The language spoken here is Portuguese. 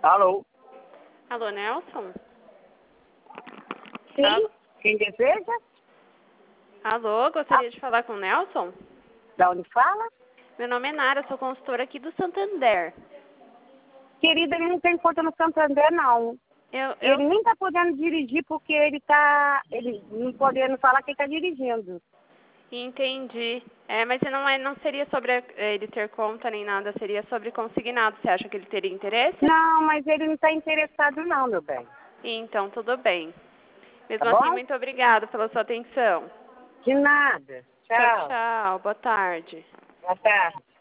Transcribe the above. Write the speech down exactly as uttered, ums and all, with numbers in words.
Alô? Alô, Nelson? Sim, Alô? quem deseja? Alô, gostaria de falar com o Nelson? Da onde fala? Meu nome é Nara, sou consultora aqui do Santander. Querida, ele não tem conta no Santander, não. Eu, eu Ele nem tá podendo dirigir porque ele tá... Ele não podendo falar que ele tá dirigindo. entendi. É, mas não, é, não seria sobre eh, ele ter conta nem nada, seria sobre consignado. Você acha que ele teria interesse? Não, mas ele não tá interessado não, meu bem. Então, tudo bem. Tá Mesmo assim, bom? muito obrigada pela sua atenção. De nada. Tchau, Tchau. tchau. Boa tarde. Boa tarde.